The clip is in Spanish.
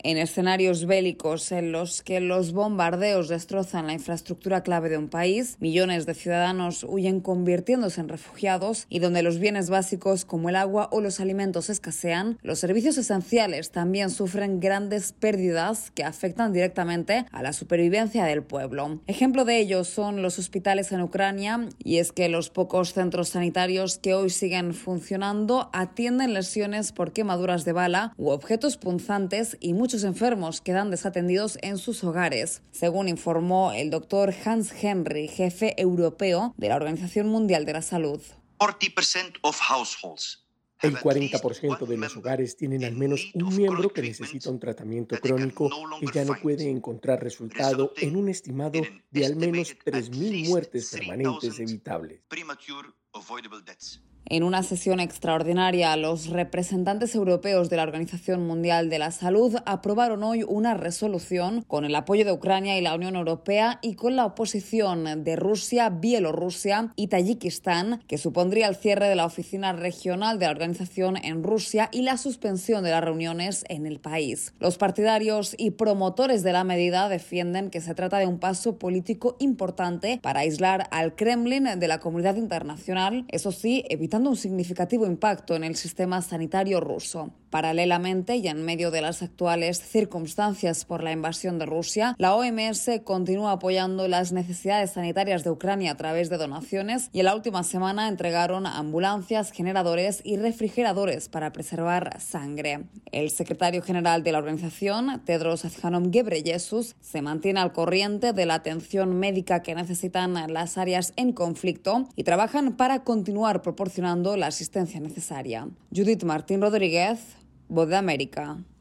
En escenarios bélicos en los que los bombardeos destrozan la infraestructura clave de un país, millones de ciudadanos huyen convirtiéndose en refugiados y donde los bienes básicos como el agua o los alimentos escasean, los servicios esenciales también sufren grandes pérdidas que afectan directamente a la supervivencia del pueblo. Ejemplo de ello son los hospitales en Ucrania, y es que los pocos centros sanitarios que hoy siguen funcionando atienden lesiones por quemaduras de bala u objetos punzantes y muchos enfermos quedan desatendidos en sus hogares, según informó el doctor Hans Henry, jefe europeo de la Organización Mundial de la Salud. El 40% de los hogares tienen al menos un miembro que necesita un tratamiento crónico que ya no puede encontrar resultado, en un estimado de al menos 3.000 muertes permanentes evitables. En una sesión extraordinaria, los representantes europeos de la Organización Mundial de la Salud aprobaron hoy una resolución con el apoyo de Ucrania y la Unión Europea y con la oposición de Rusia, Bielorrusia y Tayikistán, que supondría el cierre de la oficina regional de la organización en Rusia y la suspensión de las reuniones en el país. Los partidarios y promotores de la medida defienden que se trata de un paso político importante para aislar al Kremlin de la comunidad internacional, eso sí, evitando un significativo impacto en el sistema sanitario ruso. Paralelamente, y en medio de las actuales circunstancias por la invasión de Rusia, la OMS continúa apoyando las necesidades sanitarias de Ucrania a través de donaciones y en la última semana entregaron ambulancias, generadores y refrigeradores para preservar sangre. El secretario general de la organización, Tedros Adhanom Ghebreyesus, se mantiene al corriente de la atención médica que necesitan las áreas en conflicto y trabajan para continuar proporcionando la asistencia necesaria. Judith Martín Rodríguez, Voz de América.